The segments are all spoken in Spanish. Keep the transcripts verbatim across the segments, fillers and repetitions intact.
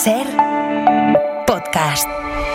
Ser Podcast.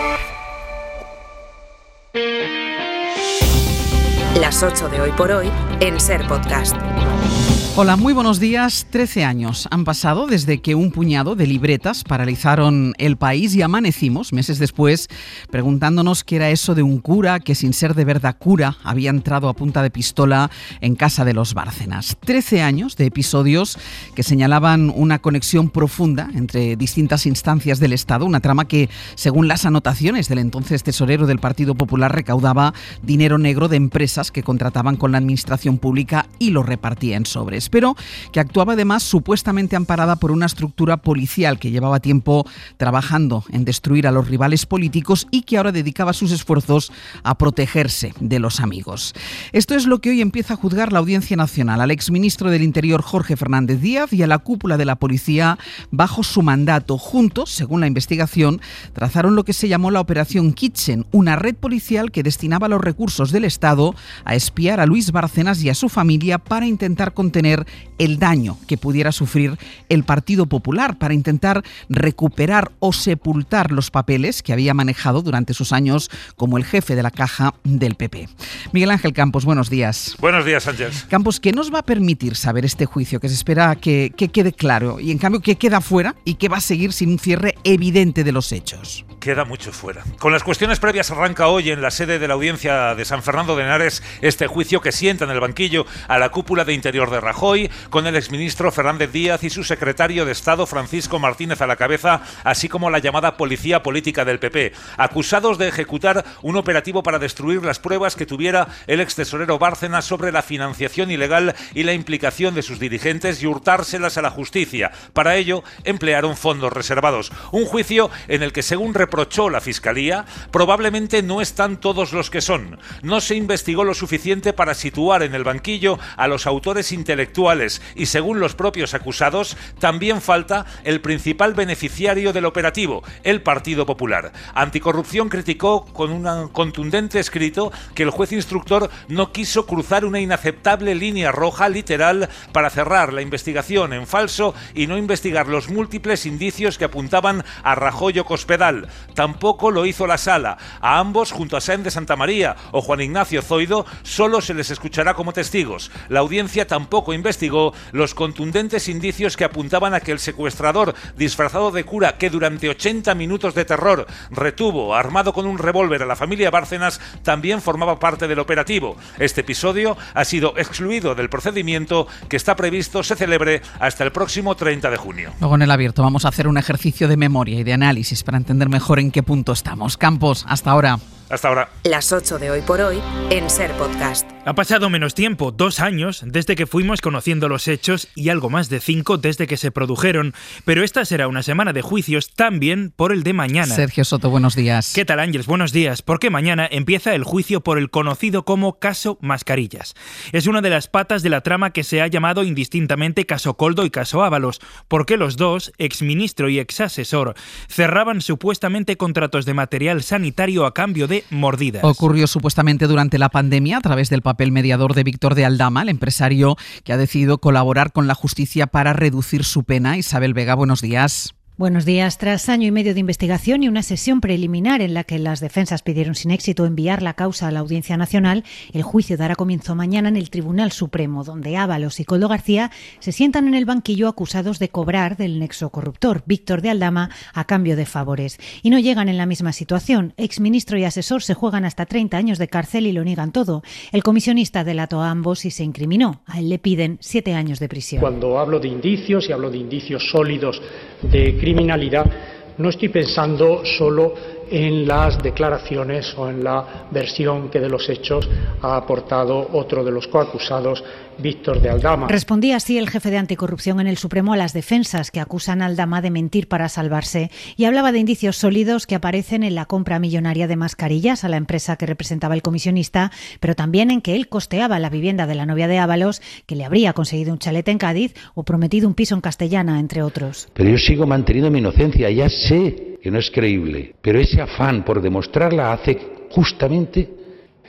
Las ocho de hoy por hoy en Ser Podcast. Hola, muy buenos días. Trece años han pasado desde que un puñado de libretas paralizaron el país y amanecimos, meses después, preguntándonos qué era eso de un cura que, sin ser de verdad cura, había entrado a punta de pistola en casa de los Bárcenas. Trece años de episodios que señalaban una conexión profunda entre distintas instancias del Estado, una trama que, según las anotaciones del entonces tesorero del Partido Popular, recaudaba dinero negro de empresas que contrataban con la administración pública y lo repartía en sobres, pero que actuaba además supuestamente amparada por una estructura policial que llevaba tiempo trabajando en destruir a los rivales políticos y que ahora dedicaba sus esfuerzos a protegerse de los amigos. Esto es lo que hoy empieza a juzgar la Audiencia Nacional al exministro del Interior Jorge Fernández Díaz y a la cúpula de la policía bajo su mandato. Juntos, según la investigación, trazaron lo que se llamó la Operación Kitchen, una red policial que destinaba los recursos del Estado a espiar a Luis Bárcenas y a su familia para intentar contener el daño que pudiera sufrir el Partido Popular, para intentar recuperar o sepultar los papeles que había manejado durante sus años como el jefe de la caja del P P. Miguel Ángel Campos, buenos días. Buenos días, Sánchez. Campos, ¿qué nos va a permitir saber este juicio que se espera que, que quede claro y en cambio que queda fuera y que va a seguir sin un cierre evidente de los hechos? Queda mucho fuera. Con las cuestiones previas arranca hoy en la sede de la Audiencia de San Fernando de Henares este juicio que sienta en el banquillo a la cúpula de Interior de Rajoy, con el exministro Fernández Díaz y su secretario de Estado Francisco Martínez a la cabeza, así como la llamada Policía Política del P P, acusados de ejecutar un operativo para destruir las pruebas que tuviera el extesorero Bárcenas sobre la financiación ilegal y la implicación de sus dirigentes y hurtárselas a la justicia. Para ello, emplearon fondos reservados. Un juicio en el que, según reprochó la Fiscalía, probablemente no están todos los que son. No se investigó lo suficiente para situar en el banquillo a los autores intelectuales y, según los propios acusados, también falta el principal beneficiario del operativo, el Partido Popular. Anticorrupción criticó con un contundente escrito que el juez instructor no quiso cruzar una inaceptable línea roja literal para cerrar la investigación en falso y no investigar los múltiples indicios que apuntaban a Rajoy o Cospedal. Tampoco lo hizo la Sala. A ambos, junto a Sáenz de Santamaría o Juan Ignacio Zoido, solo se les escuchará como testigos. La audiencia tampoco investigó los contundentes indicios que apuntaban a que el secuestrador disfrazado de cura que durante ochenta minutos de terror retuvo armado con un revólver a la familia Bárcenas también formaba parte del operativo. Este episodio ha sido excluido del procedimiento que está previsto se celebre hasta el próximo treinta de junio. Luego en el abierto vamos a hacer un ejercicio de memoria y de análisis para entender mejor en qué punto estamos. Campos, hasta ahora. Hasta ahora. Las ocho de hoy por hoy en Ser Podcast. Ha pasado menos tiempo, dos años, desde que fuimos conociendo los hechos y algo más de cinco desde que se produjeron. Pero esta será una semana de juicios también por el de mañana. Sergio Soto, buenos días. ¿Qué tal, Ángeles? Buenos días. Porque mañana empieza el juicio por el conocido como caso Mascarillas. Es una de las patas de la trama que se ha llamado indistintamente caso Coldo y caso Ábalos, porque los dos, exministro y exasesor, cerraban supuestamente contratos de material sanitario a cambio de mordidas. Ocurrió supuestamente durante la pandemia a través del papel mediador de Víctor de Aldama, el empresario que ha decidido colaborar con la justicia para reducir su pena. Isabel Vega, buenos días. Buenos días. Tras año y medio de investigación y una sesión preliminar en la que las defensas pidieron sin éxito enviar la causa a la Audiencia Nacional, el juicio dará comienzo mañana en el Tribunal Supremo, donde Ábalos y Coldo García se sientan en el banquillo acusados de cobrar del nexo corruptor, Víctor de Aldama, a cambio de favores. Y no llegan en la misma situación. Exministro y asesor se juegan hasta treinta años de cárcel y lo niegan todo. El comisionista delató a ambos y se incriminó. A él le piden siete años de prisión. Cuando hablo de indicios y hablo de indicios sólidos de criminalidad, no estoy pensando solo en las declaraciones o en la versión que de los hechos ha aportado otro de los coacusados, Víctor de Aldama. Respondía así el jefe de anticorrupción en el Supremo a las defensas que acusan a Aldama de mentir para salvarse y hablaba de indicios sólidos que aparecen en la compra millonaria de mascarillas a la empresa que representaba el comisionista, pero también en que él costeaba la vivienda de la novia de Ábalos, que le habría conseguido un chalet en Cádiz o prometido un piso en Castellana, entre otros. Pero yo sigo manteniendo mi inocencia, ya sé que no es creíble, pero ese afán por demostrarla hace justamente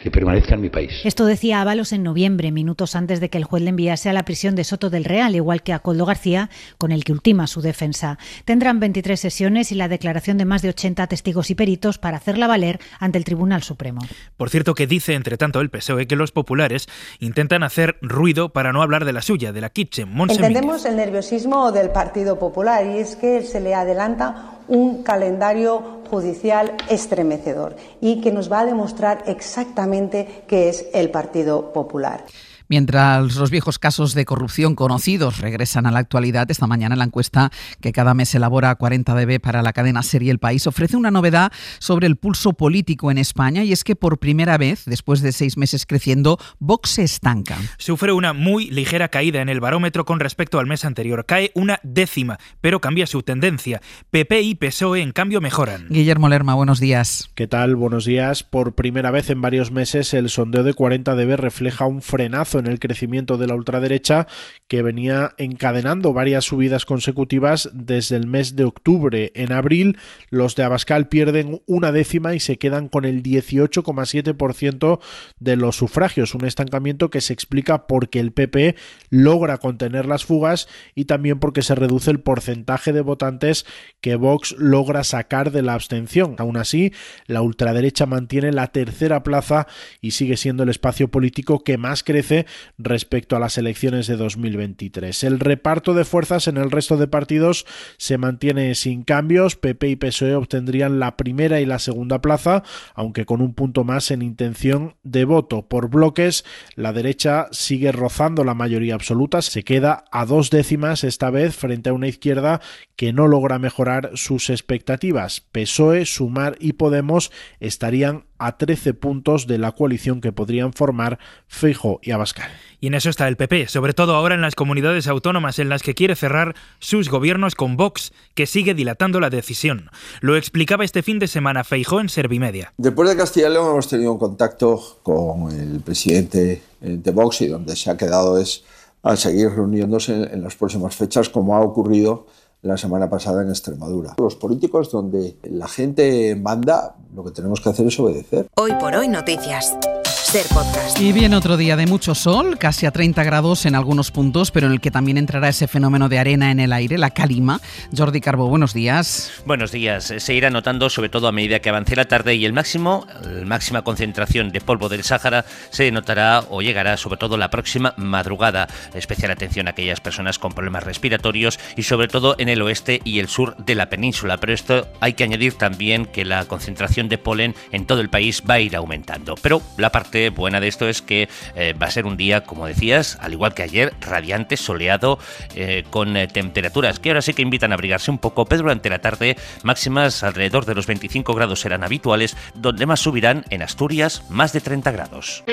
que permanezca en mi país. Esto decía Ábalos en noviembre, minutos antes de que el juez le enviase a la prisión de Soto del Real, igual que a Koldo García, con el que ultima su defensa. Tendrán veintitrés sesiones y la declaración de más de ochenta testigos y peritos para hacerla valer ante el Tribunal Supremo. Por cierto, que dice, entre tanto, el P S O E que los populares intentan hacer ruido para no hablar de la suya, de la Kitchen. Montse Entendemos el nerviosismo del Partido Popular y es que se le adelanta un calendario judicial estremecedor y que nos va a demostrar exactamente qué es el Partido Popular. Mientras los viejos casos de corrupción conocidos regresan a la actualidad, esta mañana la encuesta que cada mes elabora cuarenta D B para la cadena Serie El País ofrece una novedad sobre el pulso político en España, y es que por primera vez, después de seis meses creciendo, Vox se estanca. Sufre una muy ligera caída en el barómetro con respecto al mes anterior. Cae una décima, pero cambia su tendencia. P P y P S O E, en cambio, mejoran. Guillermo Lerma, buenos días. ¿Qué tal? Buenos días. Por primera vez en varios meses, el sondeo de cuarenta D B refleja un frenazo en el crecimiento de la ultraderecha, que venía encadenando varias subidas consecutivas desde el mes de octubre. En abril, los de Abascal pierden una décima y se quedan con el dieciocho coma siete por ciento de los sufragios, un estancamiento que se explica porque el P P logra contener las fugas y también porque se reduce el porcentaje de votantes que Vox logra sacar de la abstención. Aún así, la ultraderecha mantiene la tercera plaza y sigue siendo el espacio político que más crece respecto a las elecciones de dos mil veintitrés. El reparto de fuerzas en el resto de partidos se mantiene sin cambios. P P y P S O E obtendrían la primera y la segunda plaza, aunque con un punto más en intención de voto. Por bloques, la derecha sigue rozando la mayoría absoluta, se queda a dos décimas esta vez frente a una izquierda que no logra mejorar sus expectativas. P S O E, Sumar y Podemos estarían a trece puntos de la coalición que podrían formar Feijóo y Abascal. Y en eso está el P P, sobre todo ahora en las comunidades autónomas en las que quiere cerrar sus gobiernos con Vox, que sigue dilatando la decisión. Lo explicaba este fin de semana Feijóo en Servimedia. Después de Castilla y León hemos tenido un contacto con el presidente de Vox y donde se ha quedado es a seguir reuniéndose en las próximas fechas, como ha ocurrido la semana pasada en Extremadura. Los políticos donde la gente manda, lo que tenemos que hacer es obedecer. Hoy por hoy noticias. Ser Podcast. Y viene otro día de mucho sol, casi a treinta grados en algunos puntos, pero en el que también entrará ese fenómeno de arena en el aire, la calima. Jordi Carbó, buenos días. Buenos días. Se irá notando sobre todo a medida que avance la tarde y el máximo, la máxima concentración de polvo del Sáhara se notará o llegará sobre todo la próxima madrugada. Especial atención a aquellas personas con problemas respiratorios y sobre todo en el oeste y el sur de la península. Pero esto hay que añadir también que la concentración de polen en todo el país va a ir aumentando. Pero la parte buena de esto es que eh, va a ser un día, como decías, al igual que ayer, radiante, soleado, eh, con eh, temperaturas que ahora sí que invitan a abrigarse un poco, pero durante la tarde máximas alrededor de los veinticinco grados serán habituales, donde más subirán en Asturias más de treinta grados.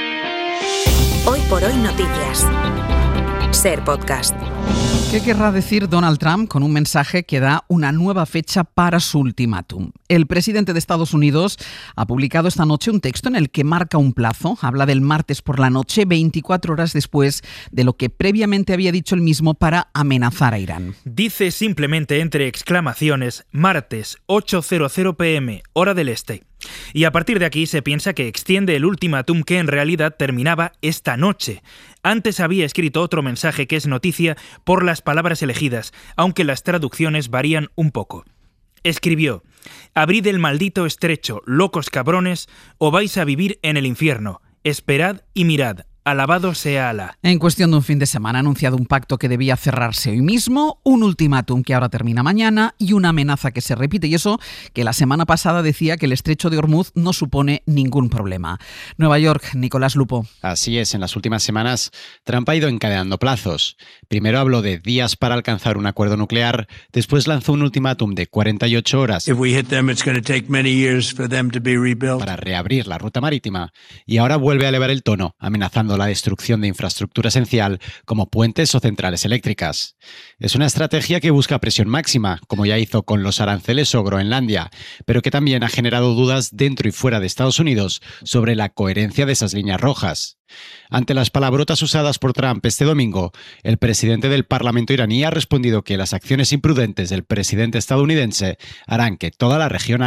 Hoy por hoy noticias. Ser Podcast. ¿Qué querrá decir Donald Trump con un mensaje que da una nueva fecha para su ultimátum? El presidente de Estados Unidos ha publicado esta noche un texto en el que marca un plazo. Habla del martes por la noche, veinticuatro horas después de lo que previamente había dicho él mismo para amenazar a Irán. Dice simplemente entre exclamaciones, martes, ocho cero cero pm, hora del este. Y a partir de aquí se piensa que extiende el ultimátum que en realidad terminaba esta noche. Antes había escrito otro mensaje que es noticia por las palabras elegidas, aunque las traducciones varían un poco. Escribió: «Abrid el maldito estrecho, locos cabrones, o vais a vivir en el infierno. Esperad y mirad. Alabado sea Alá». En cuestión de un fin de semana ha anunciado un pacto que debía cerrarse hoy mismo, un ultimátum que ahora termina mañana y una amenaza que se repite, y eso que la semana pasada decía que el estrecho de Hormuz no supone ningún problema. Nueva York, Nicolás Lupo. Así es, en las últimas semanas Trump ha ido encadenando plazos. Primero habló de días para alcanzar un acuerdo nuclear, después lanzó un ultimátum de cuarenta y ocho horas para reabrir la ruta marítima, y ahora vuelve a elevar el tono, amenazando la destrucción de infraestructura esencial como puentes o centrales eléctricas. Es una estrategia que busca presión máxima, como ya hizo con los aranceles o Groenlandia, pero que también ha generado dudas dentro y fuera de Estados Unidos sobre la coherencia de esas líneas rojas. Ante las palabrotas usadas por Trump este domingo, el presidente del Parlamento iraní ha respondido que las acciones imprudentes del presidente estadounidense harán que toda la región arda.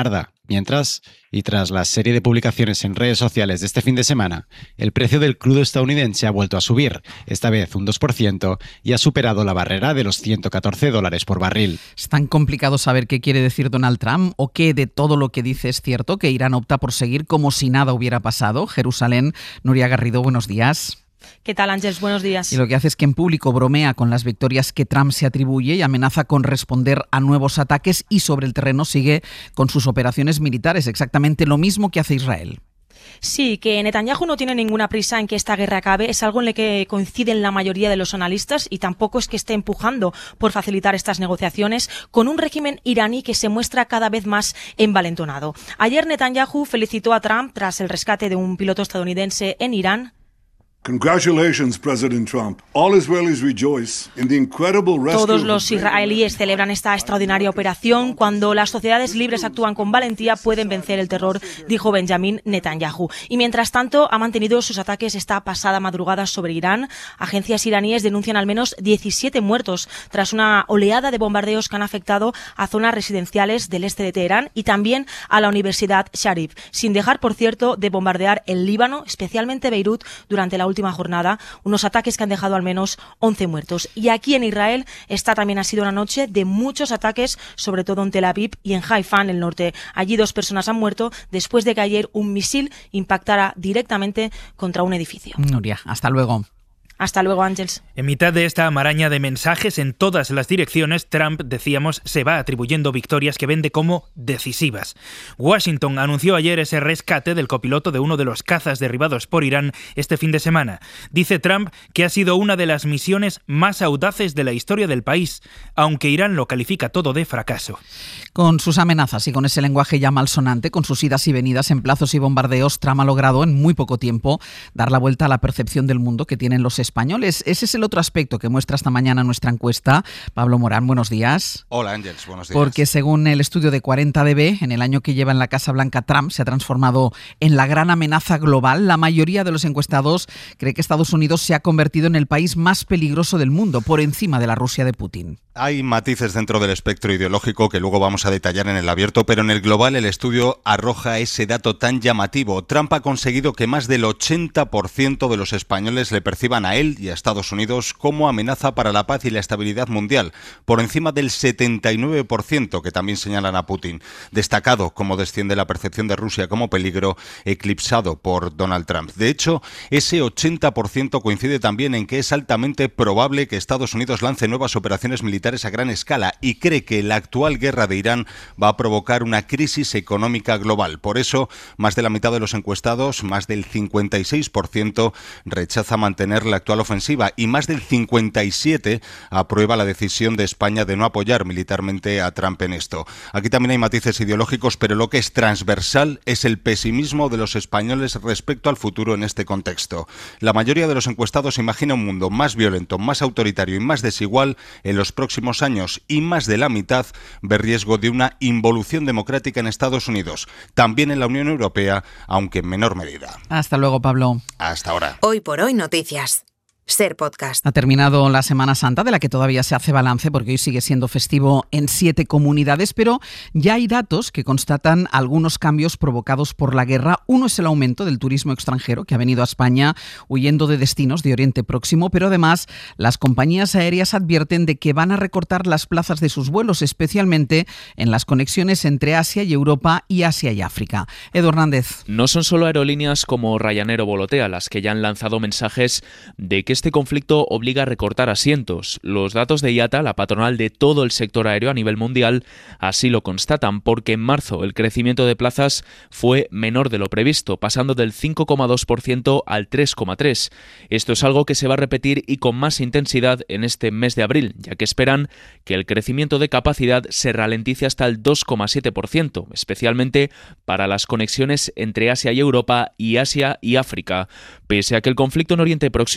Mientras, y tras la serie de publicaciones en redes sociales de este fin de semana, el precio del crudo estadounidense ha vuelto a subir, esta vez un dos por ciento, y ha superado la barrera de los ciento catorce dólares por barril. ¿Es tan complicado saber qué quiere decir Donald Trump o qué de todo lo que dice es cierto, que Irán opta por seguir como si nada hubiera pasado? Jerusalén, Nuria Garrido, buenos días. ¿Qué tal, Ángeles? Buenos días. Y lo que hace es que en público bromea con las victorias que Trump se atribuye y amenaza con responder a nuevos ataques, y sobre el terreno sigue con sus operaciones militares, exactamente lo mismo que hace Israel. Sí, que Netanyahu no tiene ninguna prisa en que esta guerra acabe es algo en lo que coinciden la mayoría de los analistas, y tampoco es que esté empujando por facilitar estas negociaciones con un régimen iraní que se muestra cada vez más envalentonado. Ayer Netanyahu felicitó a Trump tras el rescate de un piloto estadounidense en Irán. Congratulations, President Trump. All Israelis rejoice in the incredible rescue. Todos los israelíes celebran esta extraordinaria operación. Cuando las sociedades libres actúan con valentía, pueden vencer el terror, dijo Benjamin Netanyahu. Y mientras tanto, ha mantenido sus ataques esta pasada madrugada sobre Irán. Agencias iraníes denuncian al menos diecisiete muertos tras una oleada de bombardeos que han afectado a zonas residenciales del este de Teherán y también a la Universidad Sharif, sin dejar, por cierto, de bombardear el Líbano, especialmente Beirut, durante la última última jornada, unos ataques que han dejado al menos once muertos. Y aquí en Israel, esta también ha sido una noche de muchos ataques, sobre todo en Tel Aviv y en Haifa, en el norte. Allí dos personas han muerto después de que ayer un misil impactara directamente contra un edificio. Nuria, hasta luego. Hasta luego, Ángels. En mitad de esta maraña de mensajes en todas las direcciones, Trump, decíamos, se va atribuyendo victorias que vende como decisivas. Washington anunció ayer ese rescate del copiloto de uno de los cazas derribados por Irán este fin de semana. Dice Trump que ha sido una de las misiones más audaces de la historia del país, aunque Irán lo califica todo de fracaso. Con sus amenazas y con ese lenguaje ya malsonante, con sus idas y venidas en plazos y bombardeos, Trump ha logrado en muy poco tiempo dar la vuelta a la percepción del mundo que tienen los españoles. Ese es el otro aspecto que muestra esta mañana nuestra encuesta. Pablo Morán, buenos días. Hola, Ángels, buenos días. Porque según el estudio de cuarenta D B, en el año que lleva en la Casa Blanca, Trump se ha transformado en la gran amenaza global. La mayoría de los encuestados cree que Estados Unidos se ha convertido en el país más peligroso del mundo, por encima de la Rusia de Putin. Hay matices dentro del espectro ideológico que luego vamos a detallar en el abierto, pero en el global el estudio arroja ese dato tan llamativo. Trump ha conseguido que más del ochenta por ciento de los españoles le perciban a él y a Estados Unidos como amenaza para la paz y la estabilidad mundial, por encima del setenta y nueve por ciento que también señalan a Putin. Destacado cómo desciende la percepción de Rusia como peligro, eclipsado por Donald Trump. De hecho, ese ochenta por ciento coincide también en que es altamente probable que Estados Unidos lance nuevas operaciones militares a gran escala y cree que la actual guerra de Irán va a provocar una crisis económica global. Por eso, más de la mitad de los encuestados, más del cincuenta y seis por ciento, rechaza mantener la actual ofensiva y más del cincuenta y siete por ciento aprueba la decisión de España de no apoyar militarmente a Trump en esto. Aquí también hay matices ideológicos, pero lo que es transversal es el pesimismo de los españoles respecto al futuro en este contexto. La mayoría de los encuestados imagina un mundo más violento, más autoritario y más desigual en los próximos años, y más de la mitad ve riesgo de una involución democrática en Estados Unidos, también en la Unión Europea, aunque en menor medida. Hasta luego, Pablo. Hasta ahora. Hoy por hoy, noticias. Ser Podcast. Ha terminado la Semana Santa, de la que todavía se hace balance porque hoy sigue siendo festivo en siete comunidades, pero ya hay datos que constatan algunos cambios provocados por la guerra. Uno es el aumento del turismo extranjero que ha venido a España huyendo de destinos de Oriente Próximo, pero además las compañías aéreas advierten de que van a recortar las plazas de sus vuelos, especialmente en las conexiones entre Asia y Europa y Asia y África. Edu Hernández. No son solo aerolíneas como Ryanair o Volotea las que ya han lanzado mensajes de que este conflicto obliga a recortar asientos. Los datos de I A T A, la patronal de todo el sector aéreo a nivel mundial, así lo constatan, porque en marzo el crecimiento de plazas fue menor de lo previsto, pasando del cinco coma dos por ciento al tres coma tres por ciento. Esto es algo que se va a repetir y con más intensidad en este mes de abril, ya que esperan que el crecimiento de capacidad se ralentice hasta el dos coma siete por ciento, especialmente para las conexiones entre Asia y Europa y Asia y África. Pese a que el conflicto en Oriente Próximo y el aumento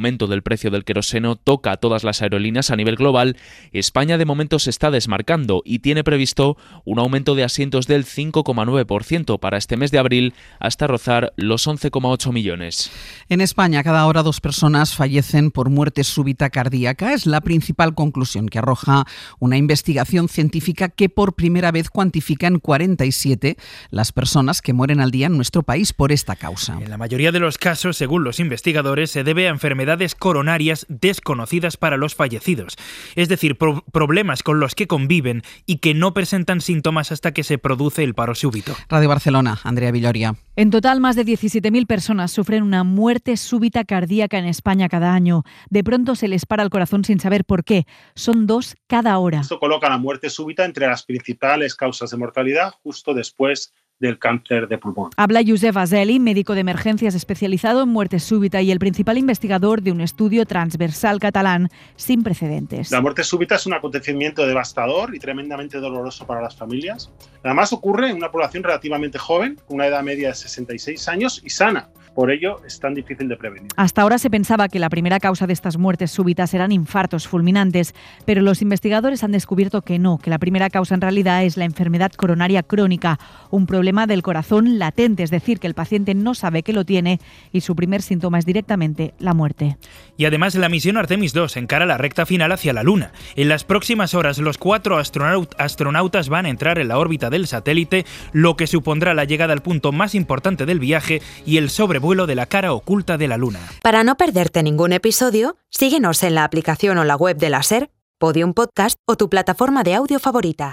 aumento del precio del queroseno toca a todas las aerolíneas a nivel global, España de momento se está desmarcando y tiene previsto un aumento de asientos del cinco coma nueve por ciento para este mes de abril hasta rozar los once coma ocho millones. En España, cada hora dos personas fallecen por muerte súbita cardíaca. Es la principal conclusión que arroja una investigación científica que por primera vez cuantifica en cuarenta y siete las personas que mueren al día en nuestro país por esta causa. En la mayoría de los casos, según los investigadores, se debe a enfermedades coronarias desconocidas para los fallecidos, es decir, pro- problemas con los que conviven y que no presentan síntomas hasta que se produce el paro súbito. Radio Barcelona, Andrea Villoria. En total, más de diecisiete mil personas sufren una muerte súbita cardíaca en España cada año. De pronto se les para el corazón sin saber por qué. Son dos cada hora. Esto coloca la muerte súbita entre las principales causas de mortalidad justo después del cáncer de pulmón. Habla Josep Azeli, médico de emergencias especializado en muerte súbita y el principal investigador de un estudio transversal catalán sin precedentes. La muerte súbita es un acontecimiento devastador y tremendamente doloroso para las familias. Además ocurre en una población relativamente joven, con una edad media de sesenta y seis años y sana. Por ello es tan difícil de prevenir. Hasta ahora se pensaba que la primera causa de estas muertes súbitas eran infartos fulminantes, pero los investigadores han descubierto que no, que la primera causa en realidad es la enfermedad coronaria crónica, un problema del corazón latente, es decir, que el paciente no sabe que lo tiene y su primer síntoma es directamente la muerte. Y además la misión Artemis dos encara la recta final hacia la Luna. En las próximas horas los cuatro astronaut- astronautas van a entrar en la órbita del satélite, lo que supondrá la llegada al punto más importante del viaje y el sobrevuelo de la cara oculta de la Luna. Para no perderte ningún episodio, síguenos en la aplicación o la web de la SER, Podium Podcast o tu plataforma de audio favorita.